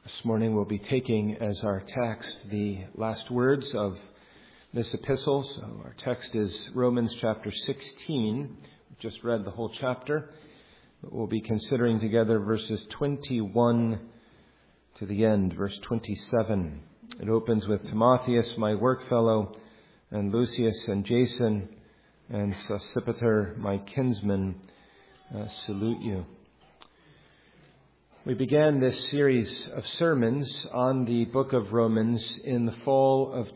This morning we'll be taking as our text the last words of this epistle. So our text is Romans chapter 16. We've just read the whole chapter. But we'll be considering together verses 21 to the end, verse 27. It opens with Timotheus, my workfellow, and Lucius and Jason and Sosipater, my kinsman, salute you. We began this series of sermons on the book of Romans in the fall of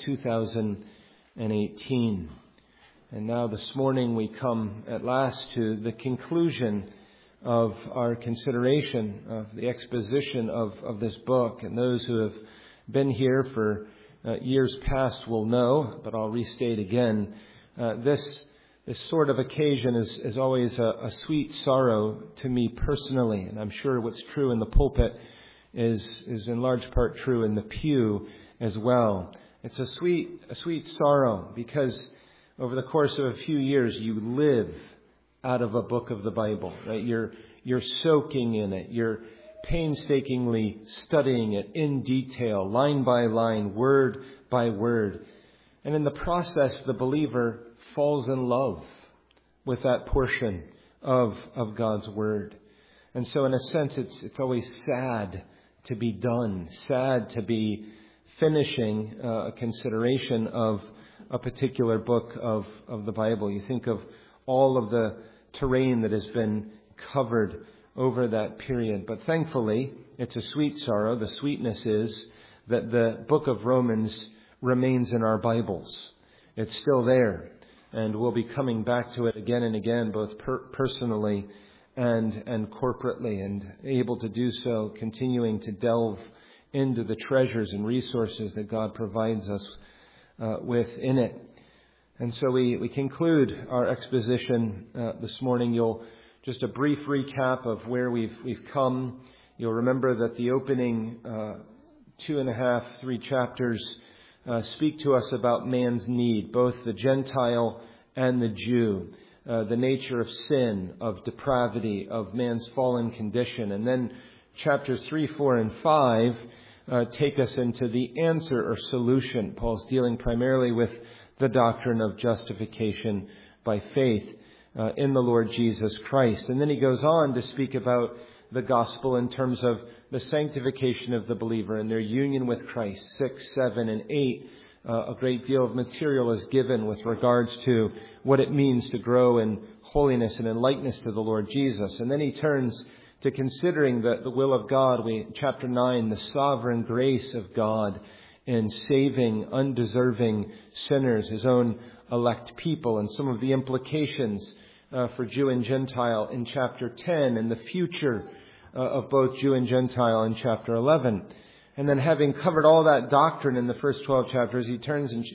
2018. And now this morning we come at last to the conclusion of our consideration of the exposition of this book. And those who have been here for years past will know, but I'll restate again, this sort of occasion is always a sweet sorrow to me personally, and I'm sure what's true in the pulpit is in large part true in the pew as well. It's a sweet sorrow because over the course of a few years you live out of a book of the Bible, right? You're soaking in it. You're painstakingly studying it in detail, line by line, word by word. And in the process, the believer falls in love with that portion of God's Word. And so in a sense, it's always sad to be done, sad to be finishing a consideration of a particular book of the Bible. You think of all of the terrain that has been covered over that period. But thankfully, it's a sweet sorrow. The sweetness is that the book of Romans remains in our Bibles. It's still there. And we'll be coming back to it again and again, both personally and corporately, and able to do so, continuing to delve into the treasures and resources that God provides us with in it. And so we conclude our exposition this morning. Just a brief recap of where we've come. You'll remember that the opening 3 chapters speak to us about man's need, both the Gentile and the Jew, the nature of sin, of depravity, of man's fallen condition. And then chapters 3, 4, and 5 take us into the answer or solution. Paul's dealing primarily with the doctrine of justification by faith in the Lord Jesus Christ. And then he goes on to speak about the gospel in terms of the sanctification of the believer and their union with Christ. 6, 7, and 8, a great deal of material is given with regards to what it means to grow in holiness and in likeness to the Lord Jesus. And then he turns to considering the will of God. Chapter 9, the sovereign grace of God in saving undeserving sinners, his own elect people, and some of the implications for Jew and Gentile in chapter 10, and the future of both Jew and Gentile in chapter 11. And then having covered all that doctrine in the first 12 chapters, he turns in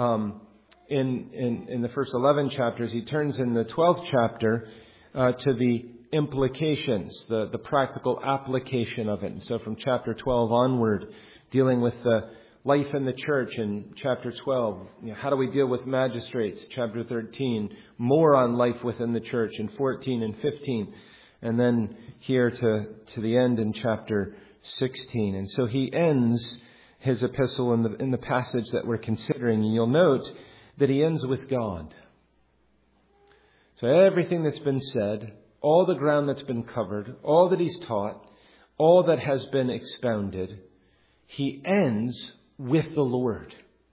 the first 11 chapters, he turns in the 12th chapter to the implications, the practical application of it. And so from chapter 12 onward, dealing with the life in the church in chapter 12. How do we deal with magistrates? Chapter 13. More on life within the church in 14 and 15. And then here to the end in chapter 16. And so he ends his epistle in the passage that we're considering. And you'll note that he ends with God. So everything that's been said, all the ground that's been covered, all that he's taught, all that has been expounded, he ends with the Lord.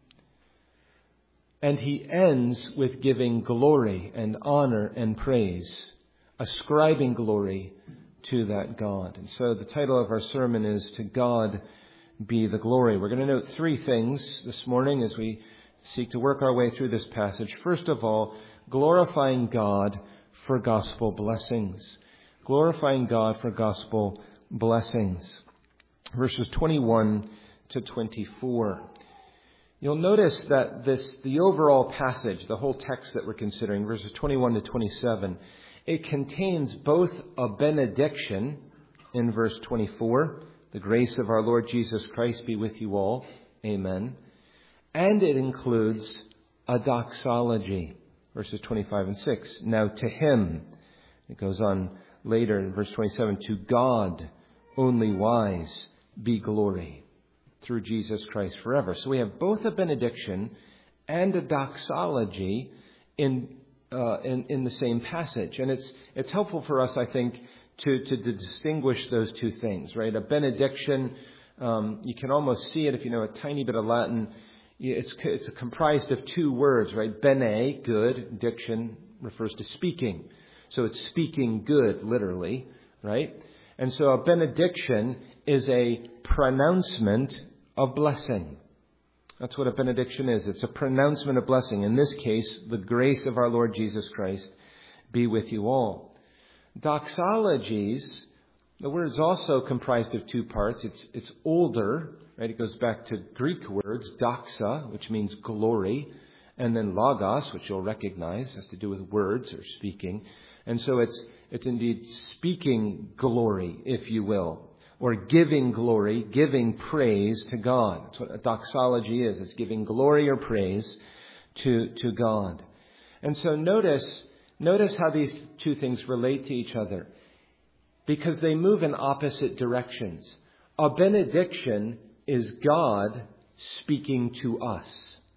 And he ends with giving glory and honor and praise, ascribing glory to that God. And so the title of our sermon is To God Be the Glory. We're going to note 3 things this morning as we seek to work our way through this passage. First of all, glorifying God for gospel blessings. Glorifying God for gospel blessings. Verses 21 to 24. You'll notice that the overall passage, the whole text that we're considering, verses 21 to 27, it contains both a benediction in verse 24, the grace of our Lord Jesus Christ be with you all, amen, and it includes a doxology, verses 25 and 6. Now to him, it goes on later in verse 27, to God, only wise, be glory through Jesus Christ forever. So we have both a benediction and a doxology in the same passage. And it's helpful for us, I think, to distinguish those two things, right? A benediction, you can almost see it if you know a tiny bit of Latin. It's comprised of two words, right? Bene, good. Diction refers to speaking. So it's speaking good, literally, right? And so a benediction is a pronouncement of blessing. That's what a benediction is. It's a pronouncement of blessing. In this case, the grace of our Lord Jesus Christ be with you all. Doxologies, the word is also comprised of two parts. It's older, right? It goes back to Greek words, doxa, which means glory, and then logos, which you'll recognize, has to do with words or speaking. And so it's indeed speaking glory, if you will, or giving glory, giving praise to God. That's what a doxology is. It's giving glory or praise to God. And so notice how these two things relate to each other, because they move in opposite directions. A benediction is God speaking to us.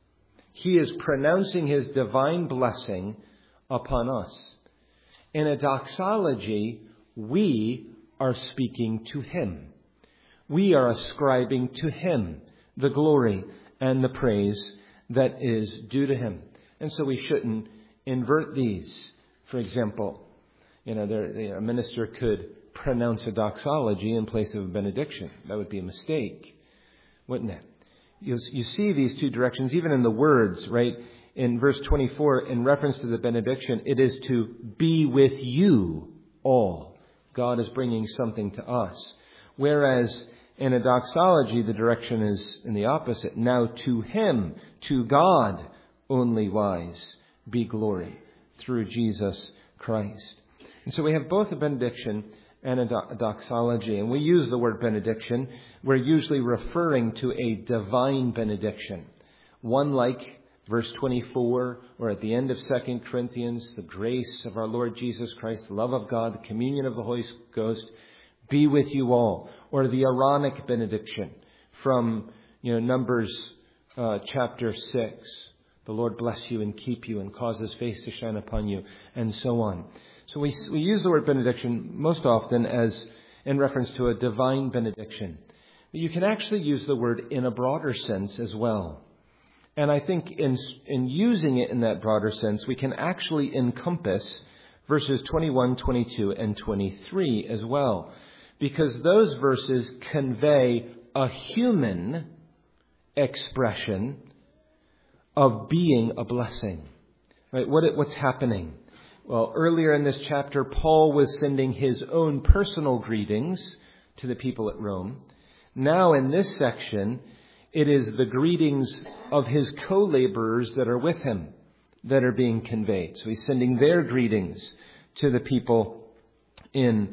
He is pronouncing His divine blessing upon us. In a doxology, we are speaking to Him. We are ascribing to Him the glory and the praise that is due to Him. And so we shouldn't invert these. For example, a minister could pronounce a doxology in place of a benediction. That would be a mistake, wouldn't it? You see these two directions even in the words, right? In verse 24, in reference to the benediction, it is to be with you all. God is bringing something to us. Whereas in a doxology, the direction is in the opposite. Now to Him, to God, only wise, be glory through Jesus Christ. And so we have both a benediction and a doxology. And we use the word benediction. We're usually referring to a divine benediction. One like verse 24, or at the end of 2 Corinthians, the grace of our Lord Jesus Christ, the love of God, the communion of the Holy Ghost, be with you all. Or the Aaronic benediction from Numbers chapter 6. The Lord bless you and keep you and cause His face to shine upon you, and so on. So we use the word benediction most often as in reference to a divine benediction. But you can actually use the word in a broader sense as well. And I think in using it in that broader sense, we can actually encompass verses 21, 22, and 23 as well. Because those verses convey a human expression of being a blessing. Right? What's happening? Well, earlier in this chapter, Paul was sending his own personal greetings to the people at Rome. Now in this section, it is the greetings of his co-laborers that are with him that are being conveyed. So he's sending their greetings to the people in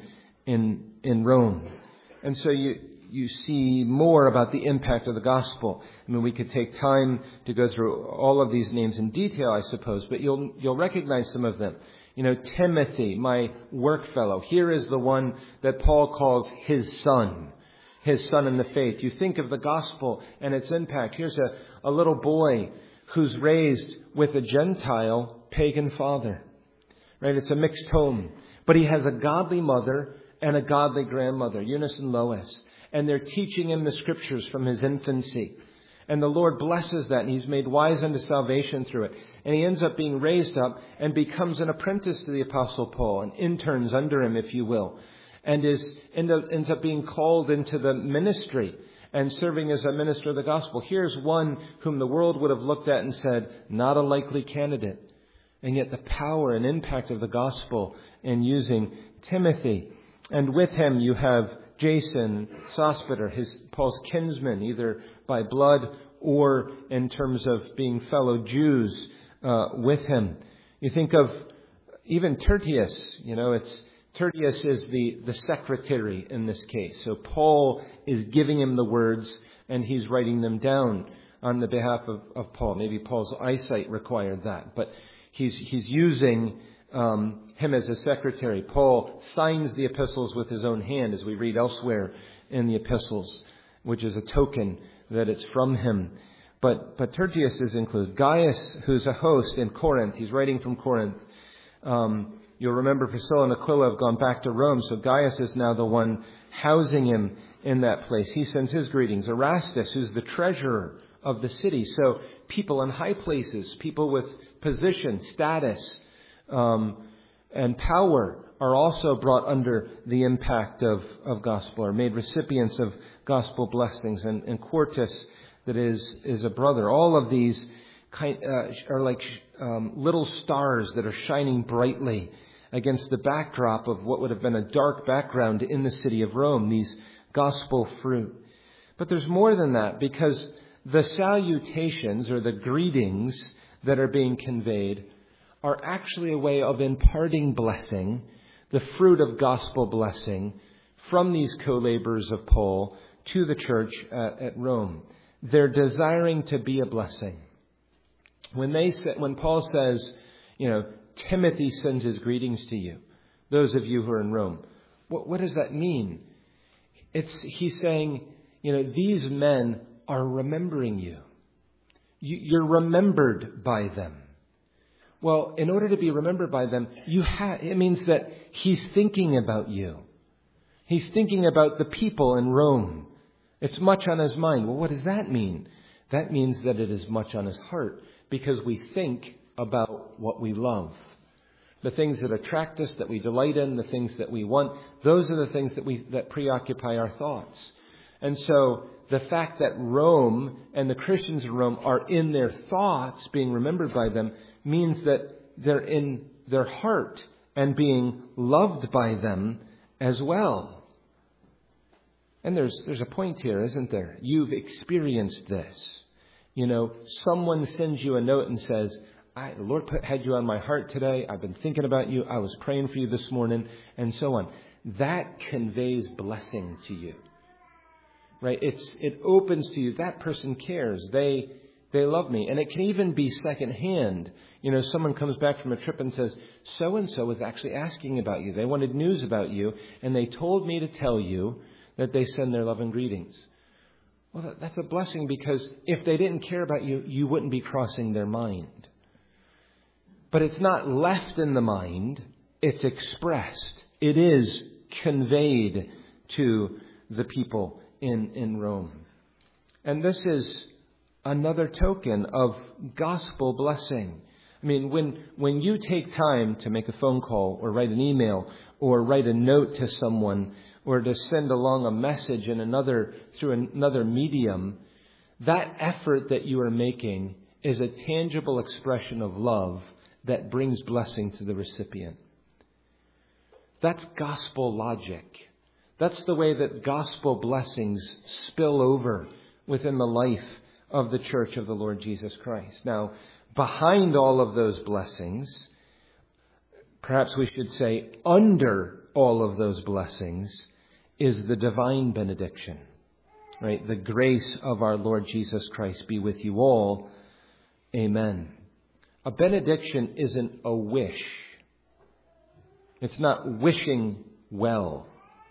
Rome. And so you see more about the impact of the gospel. I mean, we could take time to go through all of these names in detail, I suppose, but you'll recognize some of them. Timothy, my work fellow. Here is the one that Paul calls his son in the faith. You think of the gospel and its impact. Here's a little boy who's raised with a Gentile pagan father. Right? It's a mixed home. But he has a godly mother and a godly grandmother, Eunice and Lois. And they're teaching him the scriptures from his infancy. And the Lord blesses that, and he's made wise unto salvation through it. And he ends up being raised up and becomes an apprentice to the Apostle Paul, and interns under him, if you will. And ends up being called into the ministry and serving as a minister of the gospel. Here's one whom the world would have looked at and said, not a likely candidate. And yet the power and impact of the gospel in using Timothy. And with him you have Jason, Sospater, Paul's kinsman, either by blood or in terms of being fellow Jews with him. You think of even Tertius. Tertius is the secretary in this case. So Paul is giving him the words and he's writing them down on the behalf of Paul. Maybe Paul's eyesight required that, but he's using him as a secretary. Paul signs the epistles with his own hand, as we read elsewhere in the epistles. which is a token that it's from him. But Tertius is included. Gaius, who's a host in Corinth, he's writing from Corinth. You'll remember Priscilla and Aquila have gone back to Rome, so Gaius is now the one housing him in that place. He sends his greetings. Erastus, who's the treasurer of the city. So people in high places, people with position, status, and power are also brought under the impact of gospel, are made recipients of gospel blessings. And Quartus, that is a brother. All of these are like little stars that are shining brightly against the backdrop of what would have been a dark background in the city of Rome, these gospel fruit. But there's more than that, because the salutations or the greetings that are being conveyed are actually a way of imparting blessing, the fruit of gospel blessing, from these co-laborers of Paul to the church at Rome. They're desiring to be a blessing. When Paul says, Timothy sends his greetings to you, those of you who are in Rome, what does that mean? He's saying, these men are remembering you. You're remembered by them. Well, in order to be remembered by them, it means that he's thinking about you. He's thinking about the people in Rome. It's much on his mind. Well, what does that mean? That means that it is much on his heart, because we think about what we love. The things that attract us, that we delight in, the things that we want, those are the things that preoccupy our thoughts. And so the fact that Rome and the Christians in Rome are in their thoughts, being remembered by them, means that they're in their heart and being loved by them as well. And there's a point here, isn't there? You've experienced this. Someone sends you a note and says, the Lord had you on my heart today. I've been thinking about you. I was praying for you this morning, and so on. That conveys blessing to you. Right? It opens to you. That person cares. They love me. And it can even be secondhand. Someone comes back from a trip and says, so-and-so was actually asking about you. They wanted news about you, and they told me to tell you that they send their love and greetings. Well, that's a blessing, because if they didn't care about you, you wouldn't be crossing their mind. But it's not left in the mind. It's expressed. It is conveyed to the people in Rome. And this is another token of gospel blessing. I mean, when you take time to make a phone call or write an email or write a note to someone or to send along a message through another medium, that effort that you are making is a tangible expression of love that brings blessing to the recipient. That's gospel logic. That's the way that gospel blessings spill over within the life of the church of the Lord Jesus Christ. Now, behind all of those blessings, perhaps we should say under all of those blessings, is the divine benediction. Right? The grace of our Lord Jesus Christ be with you all. Amen. A benediction isn't a wish. It's not wishing well.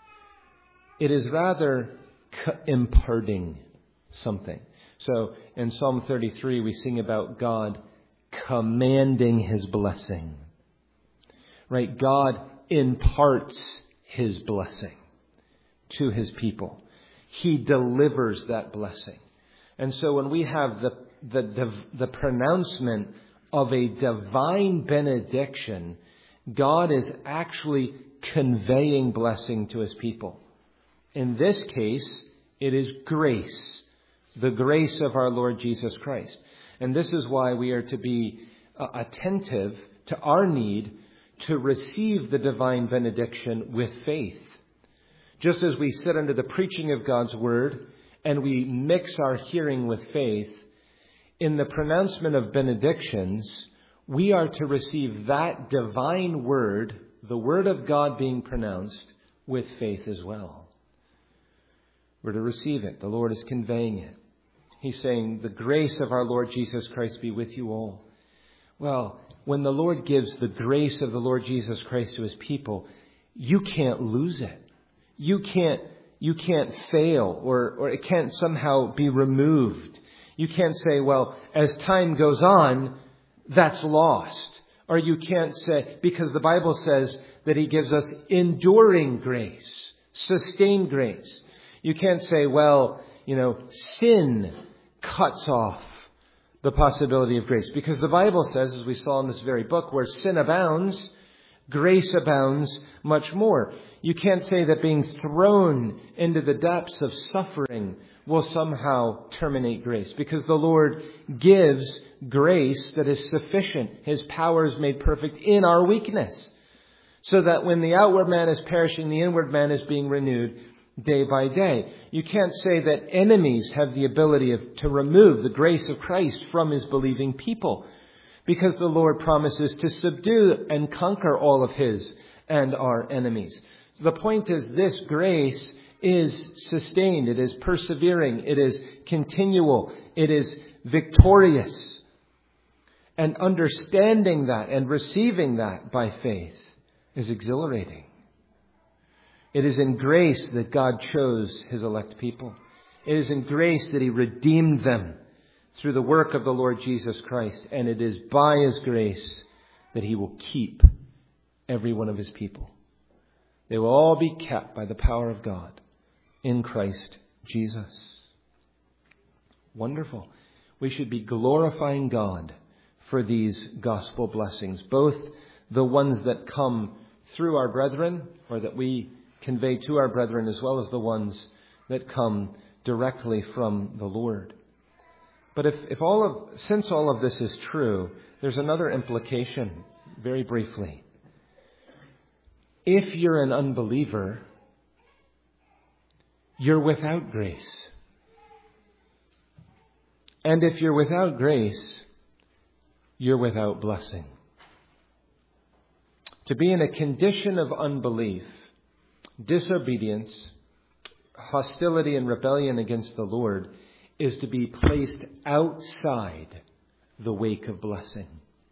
It is rather imparting something. So in Psalm 33, we sing about God commanding his blessing. Right? God imparts his blessing to his people. He delivers that blessing. And so when we have the pronouncement of a divine benediction, God is actually conveying blessing to his people. In this case, it is grace, the grace of our Lord Jesus Christ. And this is why we are to be attentive to our need to receive the divine benediction with faith. Just as we sit under the preaching of God's word and we mix our hearing with faith, in the pronouncement of benedictions, we are to receive that divine word, the word of God being pronounced, with faith as well. We're to receive it. The Lord is conveying it. He's saying, the grace of our Lord Jesus Christ be with you all. Well, when the Lord gives the grace of the Lord Jesus Christ to his people, you can't lose it. You you can't fail or it can't somehow be removed. You can't say, well, as time goes on, that's lost. Or you can't say, because the Bible says that He gives us enduring grace, sustained grace. You can't say, well, sin cuts off the possibility of grace. Because the Bible says, as we saw in this very book, where sin abounds, grace abounds much more. You can't say that being thrown into the depths of suffering will somehow terminate grace, because the Lord gives grace that is sufficient. His power is made perfect in our weakness, so that when the outward man is perishing, the inward man is being renewed day by day. You can't say that enemies have the ability to remove the grace of Christ from His believing people, because the Lord promises to subdue and conquer all of His and our enemies. The point is, this grace is sustained. It is persevering. It is continual. It is victorious. And understanding that and receiving that by faith is exhilarating. It is in grace that God chose His elect people. It is in grace that He redeemed them through the work of the Lord Jesus Christ. And it is by His grace that He will keep every one of His people. They will all be kept by the power of God in Christ Jesus. Wonderful. We should be glorifying God for these gospel blessings, both the ones that come through our brethren, or that we convey to our brethren, as well as the ones that come directly from the Lord. But since all of this is true, there's another implication, very briefly. If you're an unbeliever, you're without grace. And if you're without grace, you're without blessing. To be in a condition of unbelief, disobedience, hostility and rebellion against the Lord is to be placed outside the wake of blessing,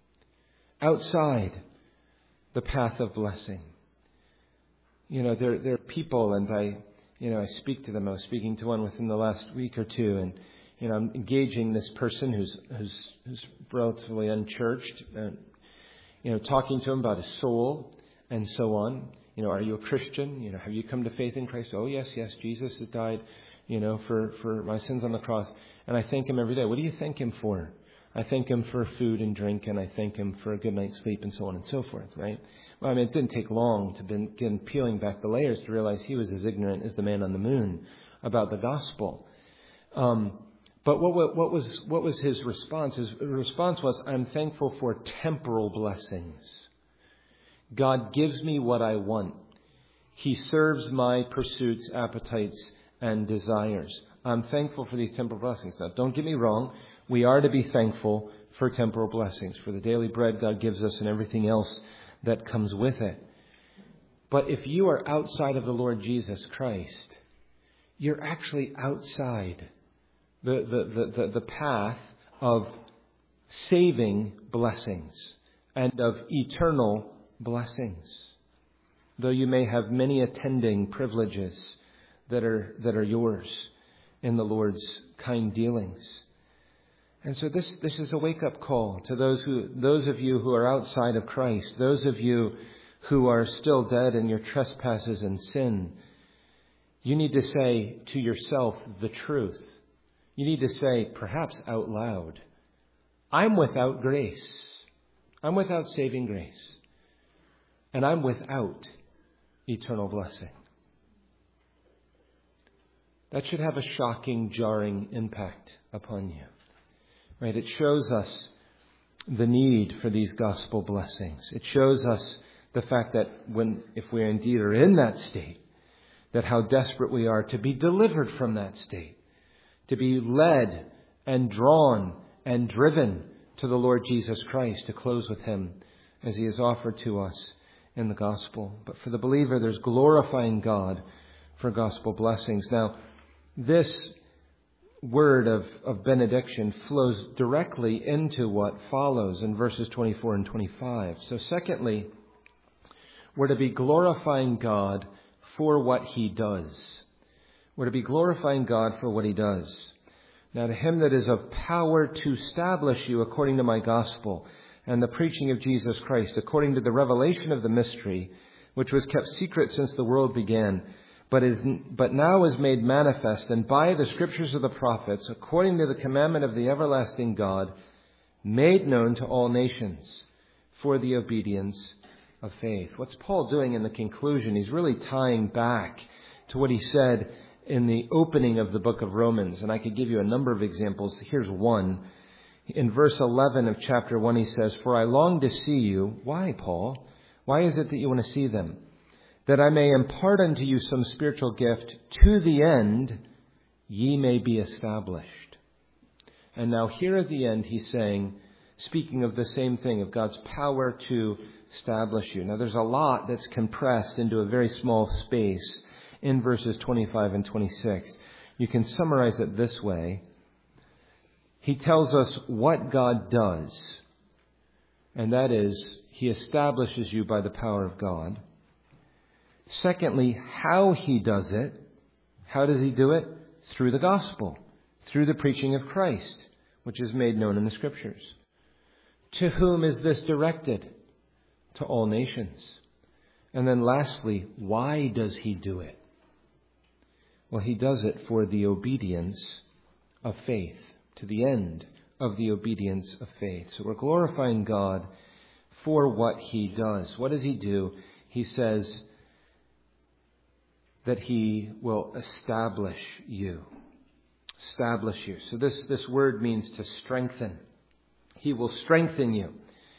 outside the path of blessing. There are people, and I speak to them. I was speaking to one within the last week or two, and I'm engaging this person who's relatively unchurched, talking to him about his soul and so on. Are you a Christian? Have you come to faith in Christ? Oh, yes, Jesus has died, for my sins on the cross. And I thank Him every day. What do you thank Him for? I thank Him for food and drink, and I thank Him for a good night's sleep, and so on and so forth, right? Well, it didn't take long to begin peeling back the layers to realize he was as ignorant as the man on the moon about the gospel. But what was his response? His response was, I'm thankful for temporal blessings. God gives me what I want. He serves my pursuits, appetites, and desires. I'm thankful for these temporal blessings. Now, don't get me wrong. We are to be thankful for temporal blessings, for the daily bread God gives us and everything else that comes with it. But if you are outside of the Lord Jesus Christ, you're actually outside the path of saving blessings and of eternal blessings. Though you may have many attending privileges that are yours in the Lord's kind dealings. And so this is a wake-up call to those of you who are outside of Christ, those of you who are still dead in your trespasses and sin. You need to say to yourself the truth. You need to say, perhaps out loud, I'm without grace. I'm without saving grace. And I'm without eternal blessing. That should have a shocking, jarring impact upon you. Right? It shows us the need for these gospel blessings. It shows us the fact that if we indeed are in that state, that how desperate we are to be delivered from that state, to be led and drawn and driven to the Lord Jesus Christ, to close with Him as He is offered to us in the gospel. But for the believer, there's glorifying God for gospel blessings. Now, this word of benediction flows directly into what follows in verses 24 and 25. So secondly, we're to be glorifying God for what He does. We're to be glorifying God for what he does. Now to him that is of power to establish you according to my gospel and the preaching of Jesus Christ, according to the revelation of the mystery, which was kept secret since the world began, but now is made manifest, and by the scriptures of the prophets, according to the commandment of the everlasting God, made known to all nations for the obedience of faith. What's Paul doing in the conclusion? He's really tying back to what he said in the opening of the book of Romans. And I could give you a number of examples. Here's one. In verse 11 of chapter 1, he says, "For I long to see you." Why, Paul? Why is it that you want to see them? "That I may impart unto you some spiritual gift, to the end ye may be established." And now here at the end, he's saying, speaking of the same thing, of God's power to establish you. Now there's a lot that's compressed into a very small space in verses 25 and 26. You can summarize it this way. He tells us what God does, and that is, he establishes you by the power of God. Secondly, how he does it. How does he do it? Through the gospel, through the preaching of Christ, which is made known in the scriptures. To whom is this directed? To all nations. And then lastly, why does he do it? Well, he does it for the obedience of faith, to the end of the obedience of faith. So we're glorifying God for what he does. What does he do? He says that he will establish you. Establish you. So this word means to strengthen. He will strengthen you.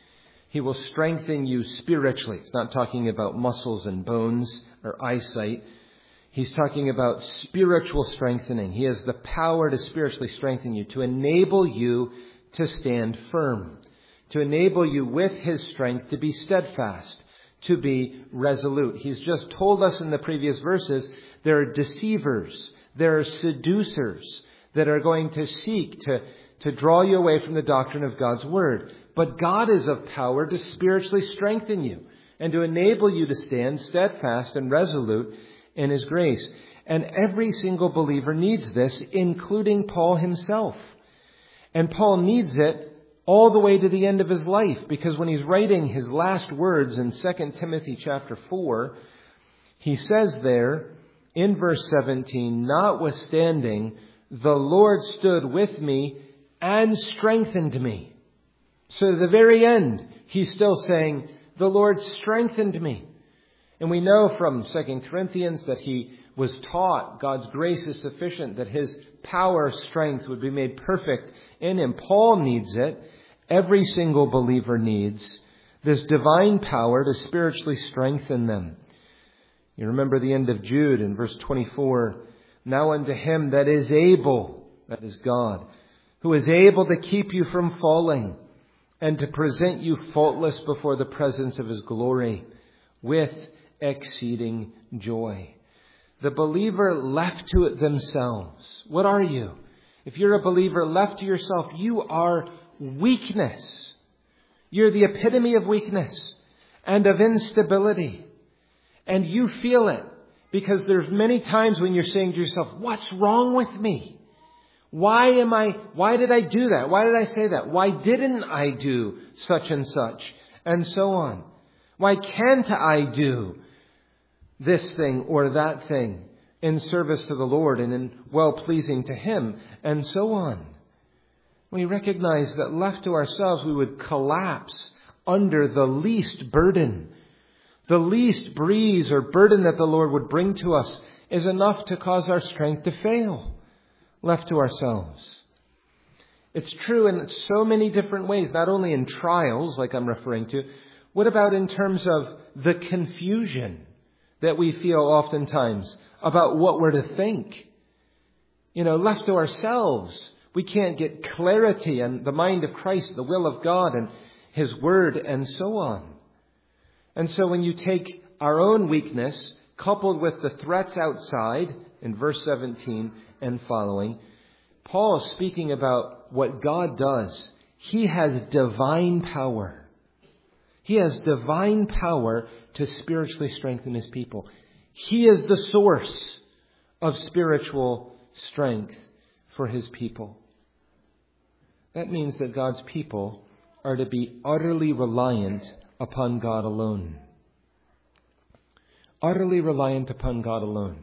He will strengthen you spiritually. It's not talking about muscles and bones or eyesight. He's talking about spiritual strengthening. He has the power to spiritually strengthen you, to enable you to stand firm, to enable you with his strength to be steadfast, to be resolute. He's just told us in the previous verses, there are deceivers, there are seducers that are going to seek to draw you away from the doctrine of God's word. But God is of power to spiritually strengthen you and to enable you to stand steadfast and resolute in his grace. And every single believer needs this, including Paul himself. And Paul needs it all the way to the end of his life, because when he's writing his last words in 2 Timothy chapter 4, he says there in verse 17, "Notwithstanding, the Lord stood with me and strengthened me." So at the very end, he's still saying, the Lord strengthened me. And we know from 2 Corinthians that he was taught God's grace is sufficient, that his power, strength would be made perfect in him. Paul needs it. Every single believer needs this divine power to spiritually strengthen them. You remember the end of Jude in verse 24. "Now unto him that is able," that is God, "who is able to keep you from falling and to present you faultless before the presence of his glory with exceeding joy." The believer left to it themselves. What are you? If you're a believer left to yourself, you are weakness. You're the epitome of weakness and of instability. And you feel it because there's many times when you're saying to yourself, what's wrong with me? Why did I do that? Why did I say that? Why didn't I do such and such? And so on. Why can't I do this thing or that thing in service to the Lord and in well-pleasing to him? And so on. We recognize that left to ourselves, we would collapse under the least burden. The least breeze or burden that the Lord would bring to us is enough to cause our strength to fail, left to ourselves. It's true in so many different ways, not only in trials, like I'm referring to. What about in terms of the confusion that we feel oftentimes about what we're to think? Left to ourselves, we can't get clarity and the mind of Christ, the will of God and his word and so on. And so when you take our own weakness coupled with the threats outside in verse 17 and following, Paul is speaking about what God does. He has divine power. He has divine power to spiritually strengthen his people. He is the source of spiritual strength for His people. That means that God's people are to be utterly reliant upon God alone. Utterly reliant upon God alone.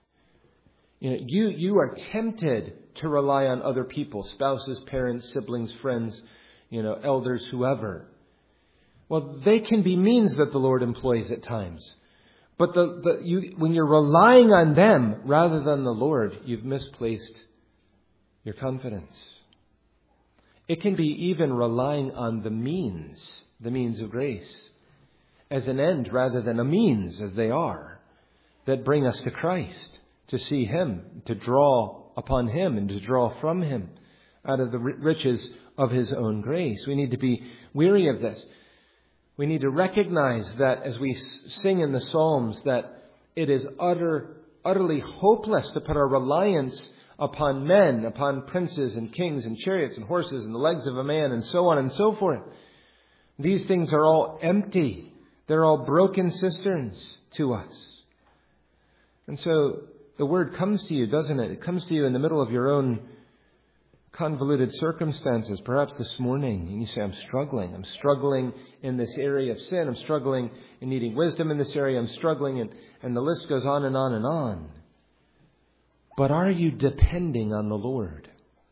You are tempted to rely on other people, spouses, parents, siblings, friends, elders, whoever. Well, they can be means that the Lord employs at times. But when you're relying on them rather than the Lord, you've misplaced your confidence. It can be even relying on the means of grace, as an end rather than a means, as they are, that bring us to Christ, to see Him, to draw upon Him and to draw from Him out of the riches of His own grace. We need to be weary of this. We need to recognize that as we sing in the Psalms, that it is utterly hopeless to put our reliance upon men, upon princes and kings and chariots and horses and the legs of a man and so on and so forth. These things are all empty. They're all broken cisterns to us. And so the word comes to you, doesn't it? It comes to you in the middle of your own convoluted circumstances, perhaps this morning, and you say, I'm struggling in this area of sin, I'm struggling in needing wisdom in this area, I'm struggling, and the list goes on and on and on. But are you depending on the Lord?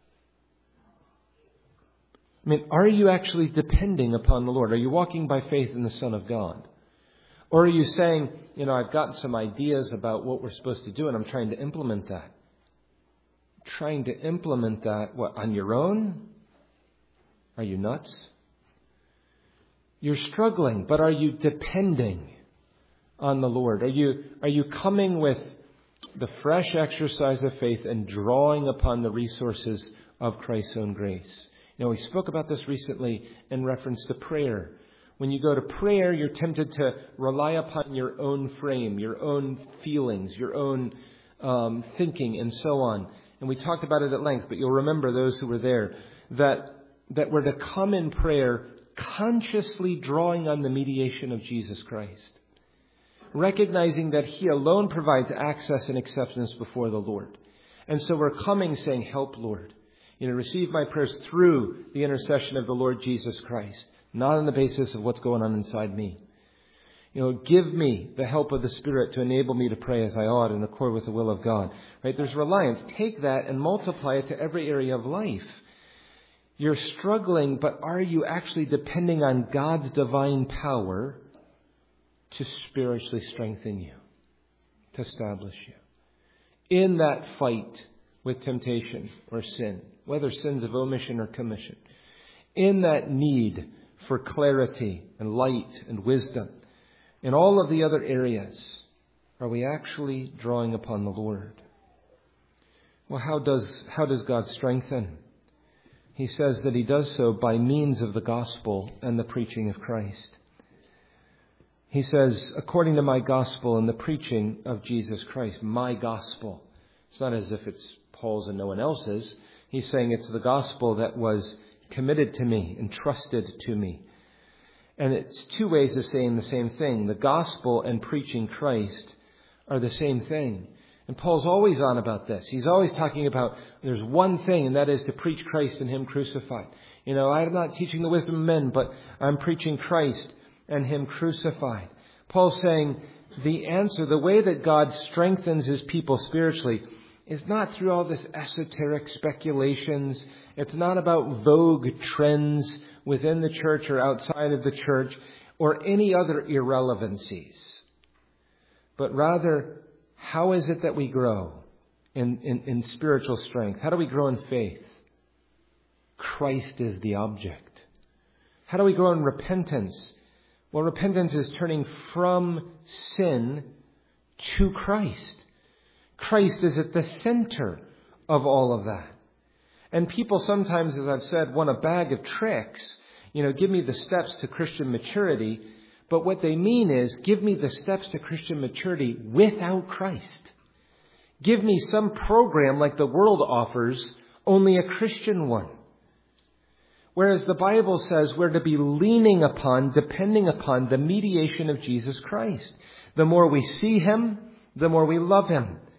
Are you actually depending upon the Lord? Are you walking by faith in the Son of God? Or are you saying, I've got some ideas about what we're supposed to do and I'm trying to implement that? Trying to implement that, on your own? Are you nuts? You're struggling, but are you depending on the Lord? Are you coming with the fresh exercise of faith and drawing upon the resources of Christ's own grace? We spoke about this recently in reference to prayer. When you go to prayer, you're tempted to rely upon your own frame, your own feelings, your own thinking, and so on. And we talked about it at length, but you'll remember, those who were there, that we're to come in prayer consciously drawing on the mediation of Jesus Christ, recognizing that He alone provides access and acceptance before the Lord. And so we're coming saying, help, Lord. Receive my prayers through the intercession of the Lord Jesus Christ, not on the basis of what's going on inside me. Give me the help of the Spirit to enable me to pray as I ought in accord with the will of God. Right? There's reliance. Take that and multiply it to every area of life. You're struggling, but are you actually depending on God's divine power to spiritually strengthen you, to establish you in that fight with temptation or sin, whether sins of omission or commission, in that need for clarity and light and wisdom? In all of the other areas, are we actually drawing upon the Lord? Well, how does God strengthen? He says that He does so by means of the gospel and the preaching of Christ. He says, according to my gospel and the preaching of Jesus Christ, my gospel. It's not as if it's Paul's and no one else's. He's saying it's the gospel that was committed to me, entrusted to me. And it's two ways of saying the same thing. The gospel and preaching Christ are the same thing. And Paul's always on about this. He's always talking about there's one thing, and that is to preach Christ and Him crucified. I'm not teaching the wisdom of men, but I'm preaching Christ and Him crucified. Paul's saying the answer, the way that God strengthens His people spiritually, is not through all this esoteric speculations. It's not about vogue trends within the church or outside of the church or any other irrelevancies. But rather, how is it that we grow in spiritual strength? How do we grow in faith? Christ is the object. How do we grow in repentance? Well, repentance is turning from sin to Christ. Christ is at the center of all of that. And people sometimes, as I've said, want a bag of tricks. Give me the steps to Christian maturity. But what they mean is, give me the steps to Christian maturity without Christ. Give me some program like the world offers, only a Christian one. Whereas the Bible says we're to be leaning upon, depending upon the mediation of Jesus Christ. The more we see Him, the more we love Him.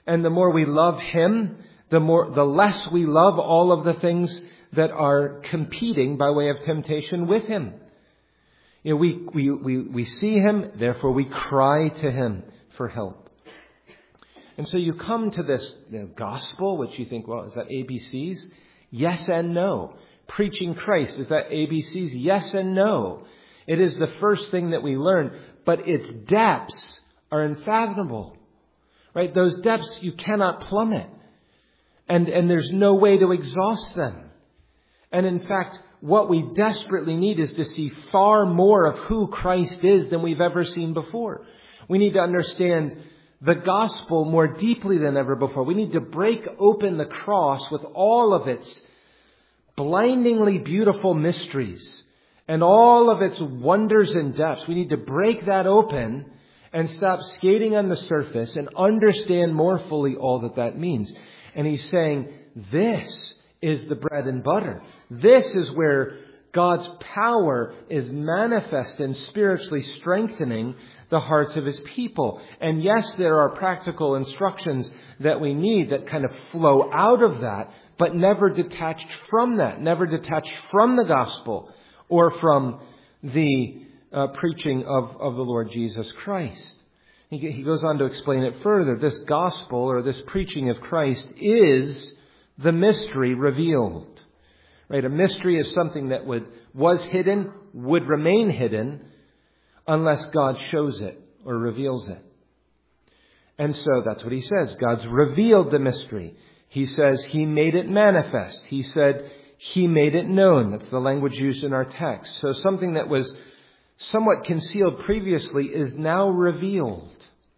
And the more we love Him, the less we love all of the things that are competing by way of temptation with Him. You know, we see Him, therefore we cry to Him for help. And so you come to this gospel, which you think, well, is that ABCs? Yes and no. Preaching Christ, is that ABCs? Yes and no. It is the first thing that we learn, but its depths are unfathomable. Right? Those depths you cannot plummet. And there's no way to exhaust them. And in fact, what we desperately need is to see far more of who Christ is than we've ever seen before. We need to understand the gospel more deeply than ever before. We need to break open the cross with all of its blindingly beautiful mysteries and all of its wonders and depths. We need to break that open and stop skating on the surface and understand more fully all that means. And He's saying, this is the bread and butter. This is where God's power is manifest and spiritually strengthening the hearts of His people. And yes, there are practical instructions that we need that kind of flow out of that, but never detached from that, never detached from the gospel or from the preaching of the Lord Jesus Christ. He goes on to explain it further. This gospel or this preaching of Christ is the mystery revealed. Right? A mystery is something that was hidden, would remain hidden, unless God shows it or reveals it. And so that's what He says. God's revealed the mystery. He says He made it manifest. He said He made it known. That's the language used in our text. So something that was somewhat concealed previously is now revealed.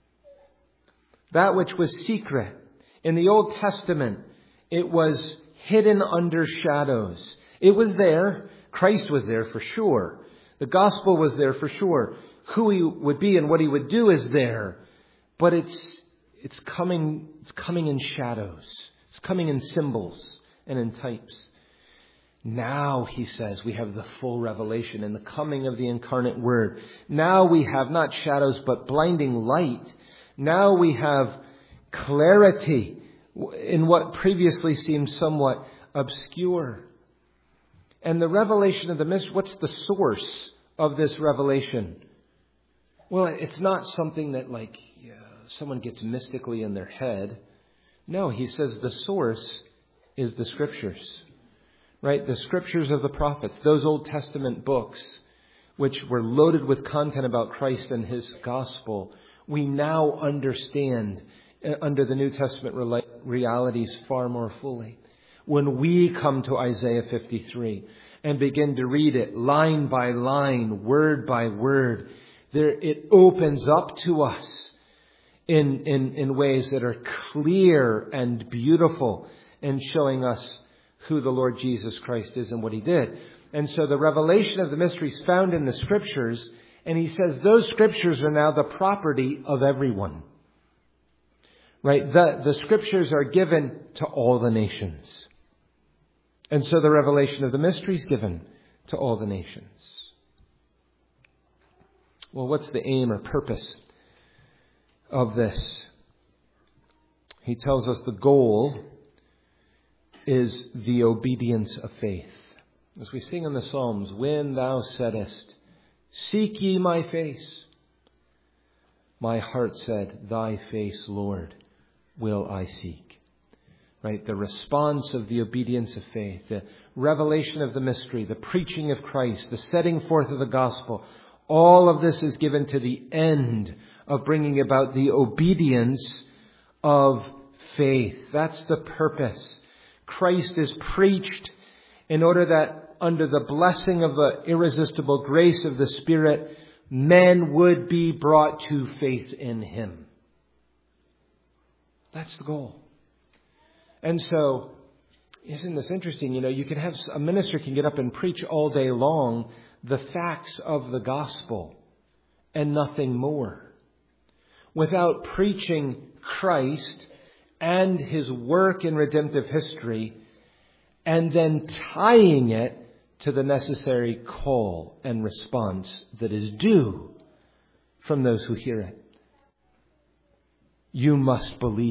That which was secret. In the Old Testament, it was hidden under shadows. It was there. Christ was there for sure. The gospel was there for sure. Who He would be and what He would do is there. But it's coming in shadows. It's coming in symbols and in types. Now, He says, we have the full revelation in the coming of the incarnate Word. Now we have not shadows, but blinding light. Now we have clarity in what previously seemed somewhat obscure. And the revelation of the mystery, what's the source of this revelation? Well, it's not something that someone gets mystically in their head. No, He says the source is the Scriptures. Right? The Scriptures of the prophets, those Old Testament books, which were loaded with content about Christ and His gospel, we now understand under the New Testament realities far more fully. When we come to Isaiah 53 and begin to read it line by line, word by word, it opens up to us in ways that are clear and beautiful and showing us who the Lord Jesus Christ is and what He did. And so the revelation of the mysteries found in the Scriptures, and He says those Scriptures are now the property of everyone. Right? The Scriptures are given to all the nations. And so the revelation of the mysteries given to all the nations. Well, what's the aim or purpose of this? He tells us the goal is the obedience of faith. As we sing in the Psalms, when Thou saidest, seek ye my face, my heart said, Thy face, Lord, will I seek. Right? The response of the obedience of faith, the revelation of the mystery, the preaching of Christ, the setting forth of the gospel, all of this is given to the end of bringing about the obedience of faith. That's the purpose. Christ is preached in order that under the blessing of the irresistible grace of the Spirit, men would be brought to faith in Him. That's the goal. And so, isn't this interesting? You can have a minister can get up and preach all day long the facts of the gospel and nothing more, without preaching Christ and His work in redemptive history, and then tying it to the necessary call and response that is due from those who hear it. You must believe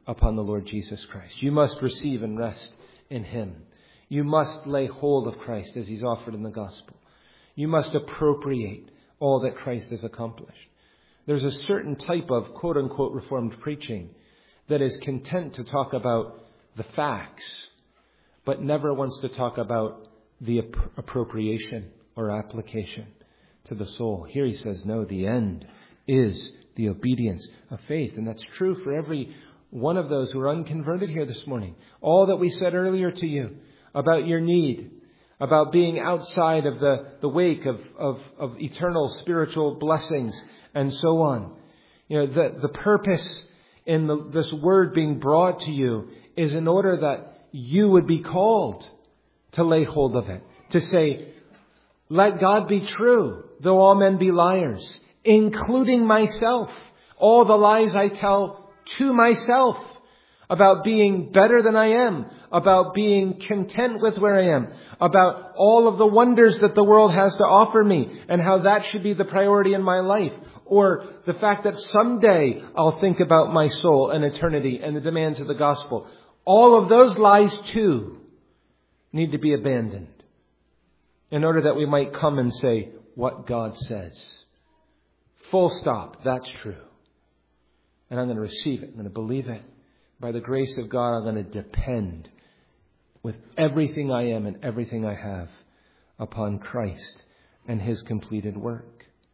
upon the Lord Jesus Christ. You must receive and rest in Him. You must lay hold of Christ as He's offered in the gospel. You must appropriate all that Christ has accomplished. There's a certain type of quote-unquote Reformed preaching that is content to talk about the facts, but never wants to talk about the appropriation or application to the soul. Here he says, no, the end is the obedience of faith. And that's true for every one of those who are unconverted here this morning. All that we said earlier to you about your need, about being outside of the wake of eternal spiritual blessings and so on. You know, the purpose in this word being brought to you is in order that you would be called to lay hold of it. To say, let God be true, though all men be liars, including myself. All the lies I tell to myself about being better than I am, about being content with where I am, about all of the wonders that the world has to offer me and how that should be the priority in my life. Or the fact that someday I'll think about my soul and eternity and the demands of the gospel. All of those lies too need to be abandoned in order that we might come and say what God says. Full stop. That's true. And I'm going to receive it. I'm going to believe it. By the grace of God, I'm going to depend with everything I am and everything I have upon Christ and His completed work.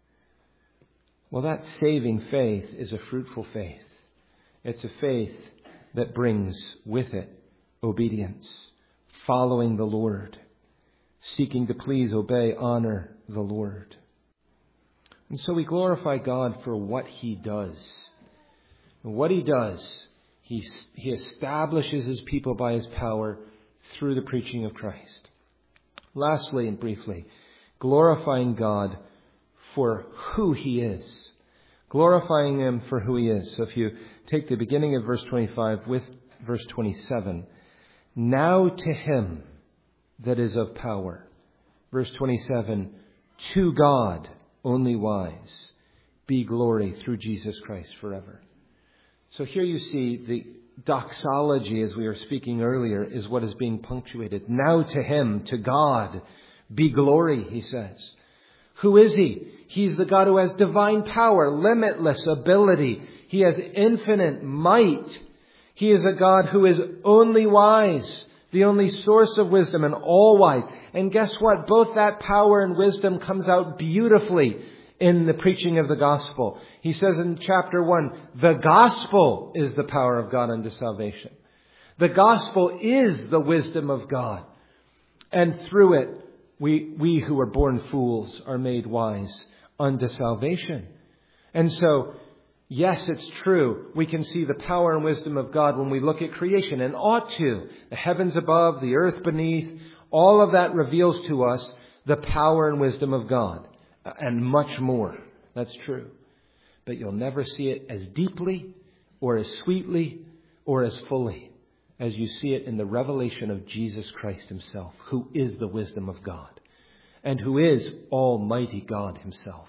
Well, that saving faith is a fruitful faith. It's a faith that brings with it obedience, following the Lord, seeking to please, obey, honor the Lord. And so we glorify God for what He does. And what He does, He establishes His people by His power through the preaching of Christ. Lastly and briefly, glorifying God for who He is. Glorifying Him for who He is. So if you take the beginning of verse 25 with verse 27, now to Him that is of power. Verse 27, to God only wise, be glory through Jesus Christ forever. So here you see the doxology, as we were speaking earlier, is what is being punctuated. Now to Him, to God, be glory, he says. Who is He? He's the God who has divine power, limitless ability. He has infinite might. He is a God who is only wise, the only source of wisdom and all wise. And guess what? Both that power and wisdom comes out beautifully in the preaching of the gospel. He says in chapter 1, the gospel is the power of God unto salvation. The gospel is the wisdom of God. And through it, we who are born fools are made wise unto salvation. And so, yes, it's true. We can see the power and wisdom of God when we look at creation, and ought to. The heavens above, the earth beneath, all of that reveals to us the power and wisdom of God. And much more. That's true. But you'll never see it as deeply or as sweetly or as fully as you see it in the revelation of Jesus Christ Himself, who is the wisdom of God and who is Almighty God Himself.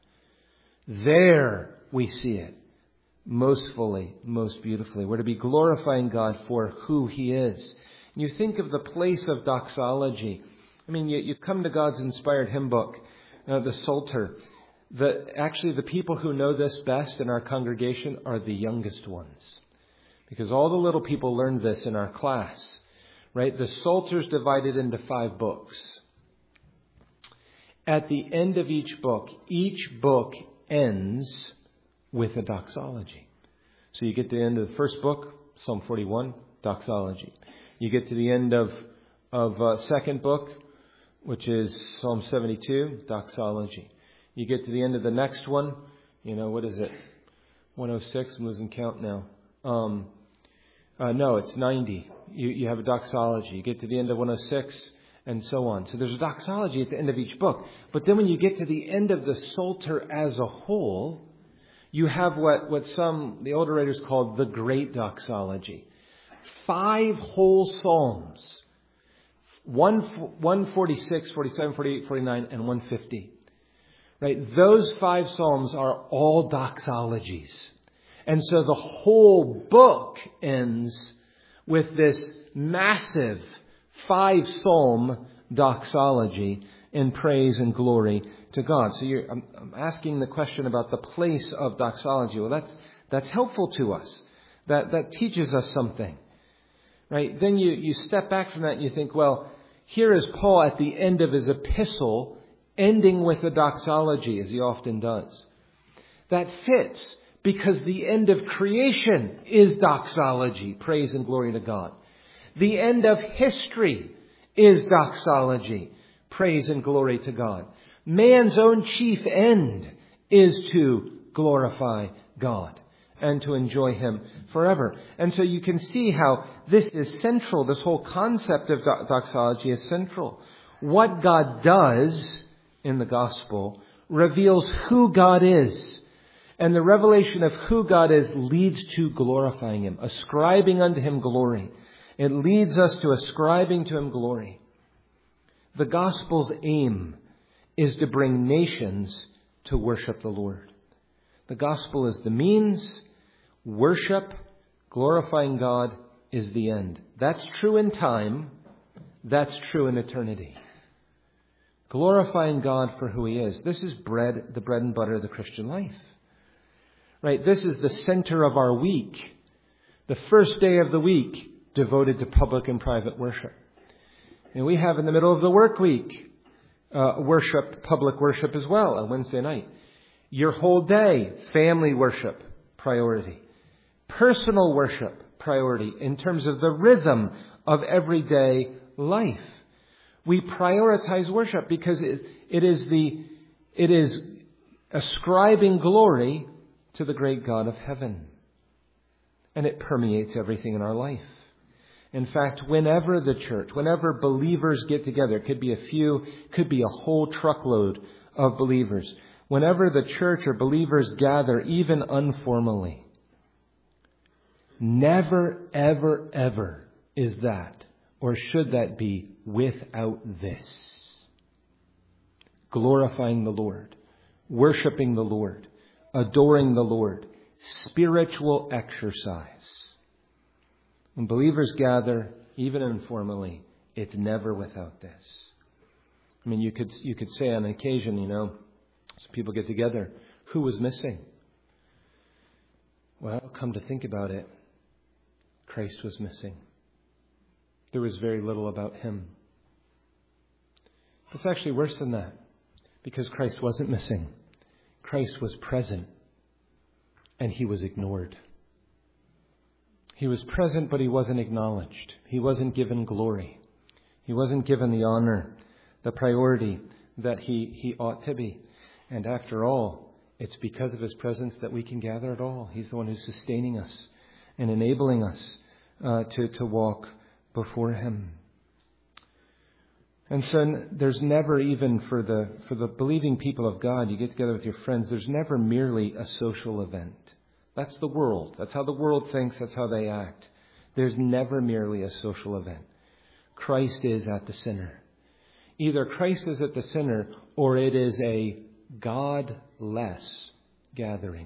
There we see it most fully, most beautifully. We're to be glorifying God for who He is. And you think of the place of doxology. I mean, you come to God's inspired hymn book, the Psalter. Actually, the people who know this best in our congregation are the youngest ones. Because all the little people learned this in our class. Right? The Psalter's divided into 5 books. At the end of each book ends with a doxology. So you get to the end of the first book, Psalm 41, doxology. You get to the end of second book, which is Psalm 72, doxology. You get to the end of the next one, what is it? 106, I'm losing count now. No, it's 90. You have a doxology. You get to the end of 106, and so on. So there's a doxology at the end of each book. But then when you get to the end of the Psalter as a whole, you have what the older writers called the Great Doxology. 5 whole psalms. 146, 47, 48, 49, and 150. Right? Those 5 psalms are all doxologies. And so the whole book ends with this massive 5-psalm doxology in praise and glory to God. So I'm asking the question about the place of doxology. Well, that's helpful to us. That teaches us something. Right? Then you step back from that and you think, well, here is Paul at the end of his epistle, ending with a doxology, as he often does. That fits, because the end of creation is doxology, praise and glory to God. The end of history is doxology, praise and glory to God. Man's own chief end is to glorify God and to enjoy Him forever. And so you can see how this is central. This whole concept of doxology is central. What God does in the gospel reveals who God is. And the revelation of who God is leads to glorifying Him, ascribing unto Him glory. It leads us to ascribing to Him glory. The gospel's aim is to bring nations to worship the Lord. The gospel is the means. Worship, glorifying God, is the end. That's true in time. That's true in eternity. Glorifying God for who He is. This is the bread and butter of the Christian life. Right? This is the center of our week. The first day of the week devoted to public and private worship. And we have in the middle of the work week public worship as well on Wednesday night. Your whole day, family worship, priority. Personal worship, priority in terms of the rhythm of everyday life. We prioritize worship because it is ascribing glory to the great God of heaven. And it permeates everything in our life. In fact, whenever believers get together, it could be a few, could be a whole truckload of believers. Whenever the church or believers gather, even informally, never, ever, ever is that, or should that be, without this. Glorifying the Lord, worshiping the Lord, adoring the Lord, spiritual exercise. When believers gather, even informally, it's never without this. I mean, you could say on occasion, some people get together, who was missing? Well, come to think about it, Christ was missing. There was very little about Him. It's actually worse than that, because Christ wasn't missing. Christ was present, and He was ignored. He was present, but He wasn't acknowledged. He wasn't given glory. He wasn't given the honor, the priority that He ought to be. And after all, it's because of His presence that we can gather at all. He's the one who's sustaining us and enabling us to walk before Him. And so there's never, even for the believing people of God, you get together with your friends, there's never merely a social event. That's the world. That's how the world thinks. That's how they act. There's never merely a social event. Christ is at the center. Either Christ is at the center, or it is a godless gathering.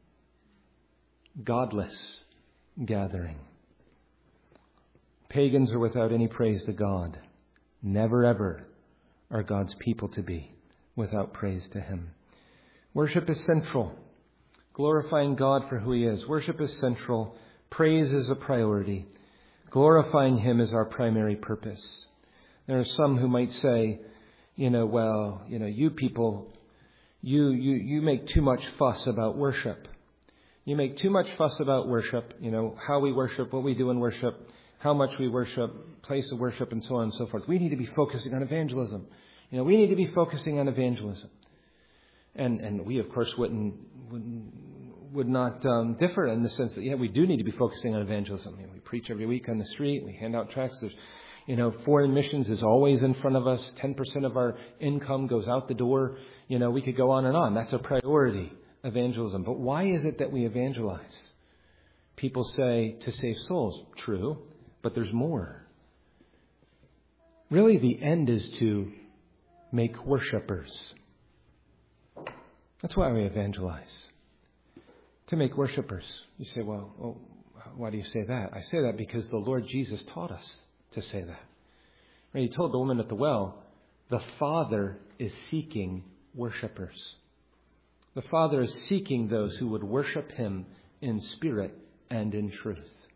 Godless gathering. Pagans are without any praise to God. Never ever are God's people to be without praise to Him. Worship is central. Glorifying God for who He is. Worship is central. Praise is a priority. Glorifying Him is our primary purpose. There are some who might say, you people, you make too much fuss about worship. You make too much fuss about worship, how we worship, what we do in worship, how much we worship, place of worship, and so on and so forth. We need to be focusing on evangelism. We need to be focusing on evangelism. And we, of course, would not differ in the sense that, we do need to be focusing on evangelism. We preach every week on the street. We hand out tracts. There's, foreign missions is always in front of us. 10% of our income goes out the door. We could go on and on. That's a priority, evangelism. But why is it that we evangelize? People say to save souls. True, but there's more. Really, the end is to make worshipers. That's why we evangelize. To make worshipers. You say, well, why do you say that? I say that because the Lord Jesus taught us to say that. When He told the woman at the well, the Father is seeking worshipers. The Father is seeking those who would worship Him in spirit and in truth.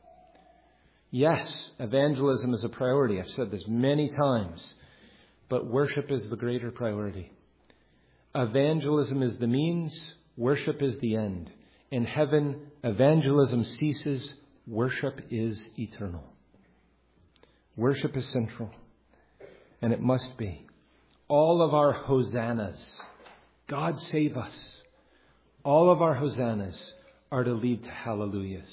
Yes, evangelism is a priority. I've said this many times. But worship is the greater priority. Evangelism is the means. Worship is the end. In heaven, evangelism ceases. Worship is eternal. Worship is central. And it must be. All of our hosannas, God save us. All of our hosannas are to lead to hallelujahs.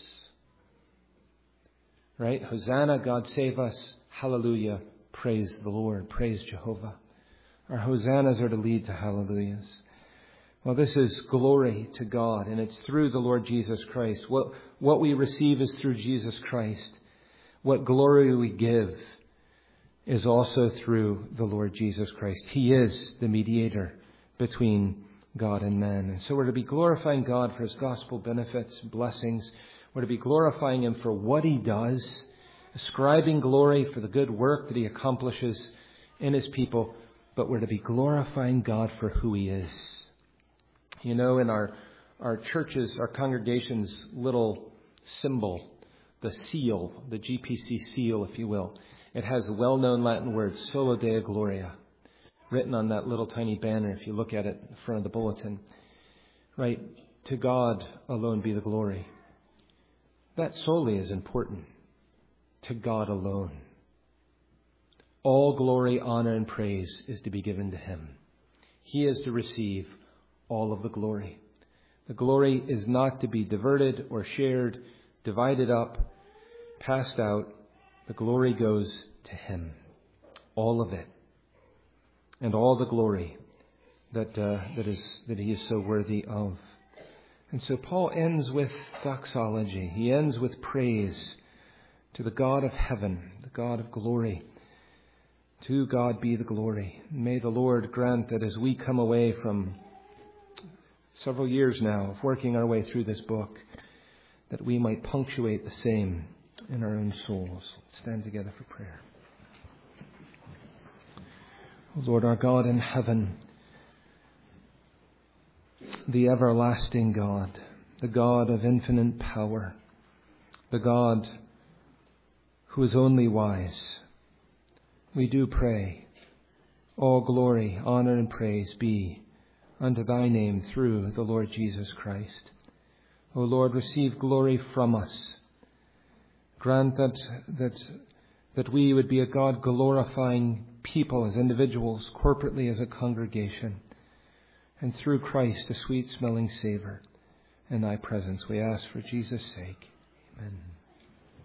Right? Hosanna, God save us. Hallelujah. Praise the Lord. Praise Jehovah. Our hosannas are to lead to hallelujahs. Well, this is glory to God, and it's through the Lord Jesus Christ. What we receive is through Jesus Christ. What glory we give is also through the Lord Jesus Christ. He is the mediator between God and man. And so we're to be glorifying God for His gospel benefits, blessings. We're to be glorifying Him for what He does, ascribing glory for the good work that He accomplishes in His people. But we're to be glorifying God for who He is. You know, in our churches, our congregation's little symbol, the seal, the GPC seal, if you will, it has the well-known Latin word, Sola Deo Gloria, written on that little tiny banner if you look at it in front of the bulletin. Right? To God alone be the glory. That solely is important. To God alone. All glory, honor, and praise is to be given to Him. He is to receive all of the glory. The glory is not to be diverted or shared, divided up, passed out. The glory goes to Him. All of it. And all the glory that He is so worthy of. And so Paul ends with doxology. He ends with praise to the God of heaven, the God of glory. To God be the glory. May the Lord grant that as we come away from several years now of working our way through this book, that we might punctuate the same in our own souls. Let's stand together for prayer. O Lord, our God in heaven, the everlasting God, the God of infinite power, the God who is only wise, we do pray, all glory, honor, and praise be unto Thy name through the Lord Jesus Christ. O Lord, receive glory from us. Grant that we would be a God-glorifying people as individuals, corporately as a congregation, and through Christ a sweet-smelling savor in Thy presence. We ask for Jesus' sake. Amen.